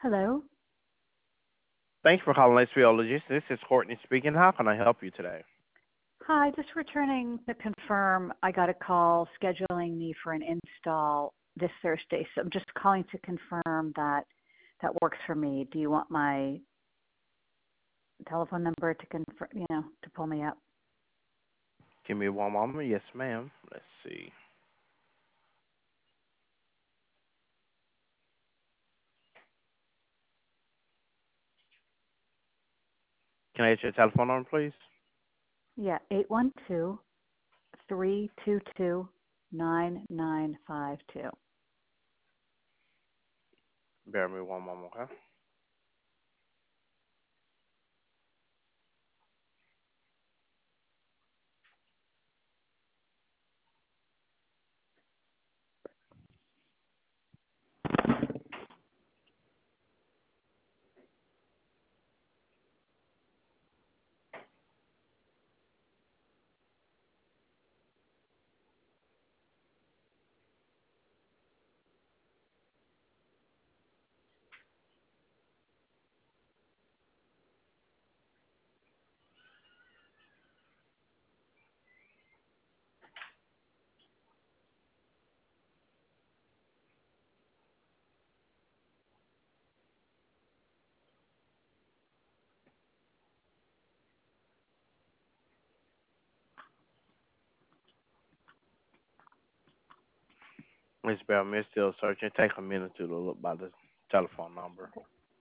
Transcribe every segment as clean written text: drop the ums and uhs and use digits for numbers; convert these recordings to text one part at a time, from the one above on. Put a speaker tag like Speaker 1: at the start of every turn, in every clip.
Speaker 1: Hello.
Speaker 2: Thanks for calling HBO Logistics. This is Courtney speaking. How can I help you today?
Speaker 1: Hi, just returning to confirm I got a call scheduling me for an install this Thursday. So I'm just calling to confirm that that works for me. Do you want my telephone number to confirm, to pull me up?
Speaker 2: Give me one moment. Yes, ma'am. Let's see. Can I get your telephone number, please?
Speaker 1: Yeah, 812-322-9952.
Speaker 2: Bear with me one moment, okay? Miss Bear with me. Still searching. Take a minute to look by the telephone number.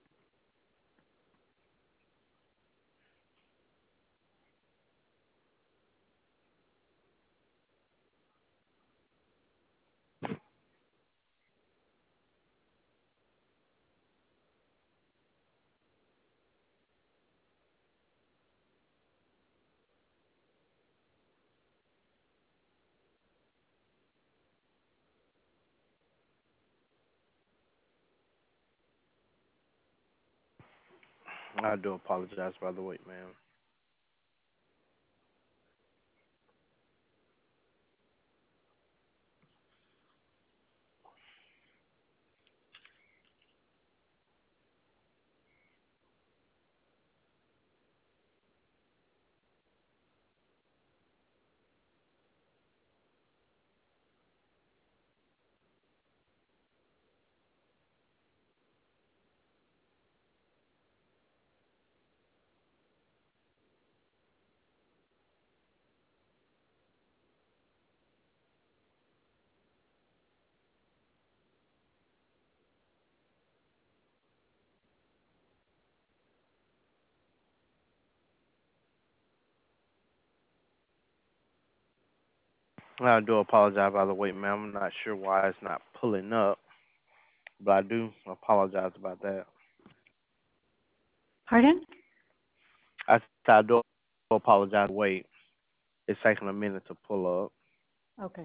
Speaker 2: I do apologize by the wait, ma'am. I do apologize by the wait, ma'am. I'm not sure why it's not pulling up, but I do apologize about that.
Speaker 1: Pardon?
Speaker 2: I do apologize. Wait, it's taking a minute to pull up.
Speaker 1: Okay.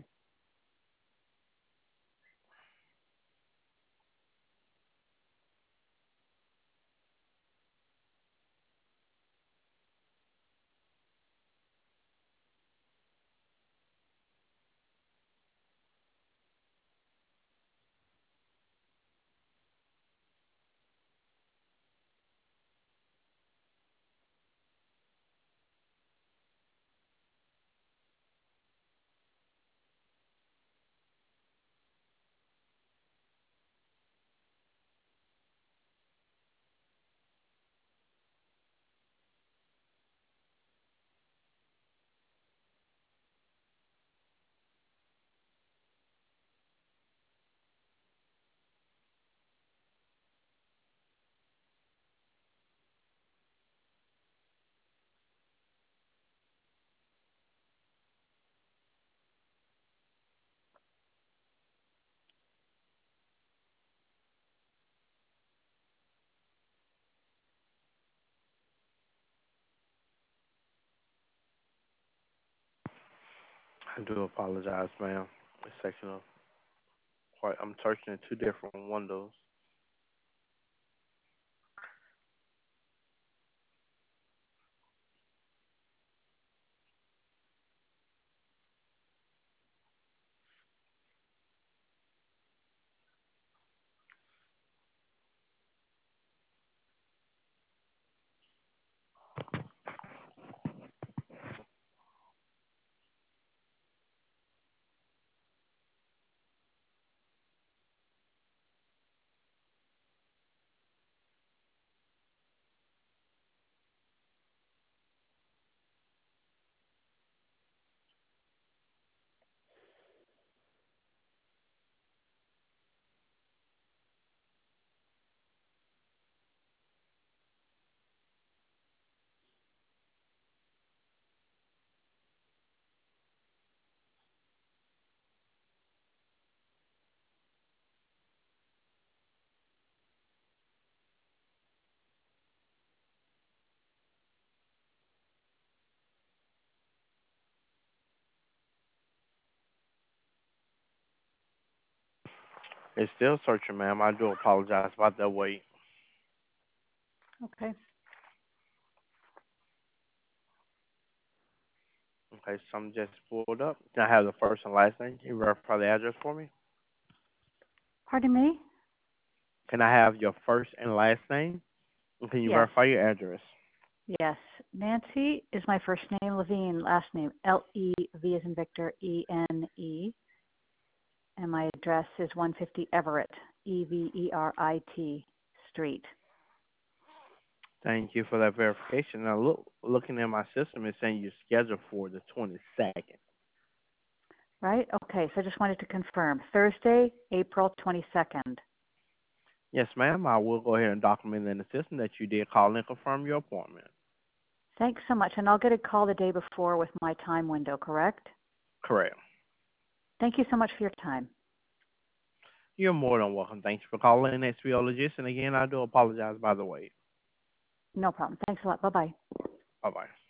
Speaker 2: I do apologize, ma'am. It's taking a quite. I'm searching in two different windows. It's still searching, ma'am. I do apologize about that wait.
Speaker 1: Okay.
Speaker 2: Okay, some just pulled up. Can I have the first and last name? Can you verify the address for me?
Speaker 1: Pardon me?
Speaker 2: Can I have your first and last name? And can you
Speaker 1: Yes.
Speaker 2: verify your address?
Speaker 1: Yes. Nancy is my first name, Levine, last name Leve as in Victor, Ene. And my address is 150 Everett, Everett Street.
Speaker 2: Thank you for that verification. Now, looking at my system, it's saying you're scheduled for the 22nd.
Speaker 1: Right? Okay, so I just wanted to confirm. Thursday, April 22nd.
Speaker 2: Yes, ma'am. I will go ahead and document in the system that you did call and confirm your appointment.
Speaker 1: Thanks so much. And I'll get a call the day before with my time window, correct?
Speaker 2: Correct.
Speaker 1: Thank you so much for your time.
Speaker 2: You're more than welcome. Thank you for calling XPologist. And again, I do apologize by the wait.
Speaker 1: No problem. Thanks a lot. Bye-bye.
Speaker 2: Bye-bye.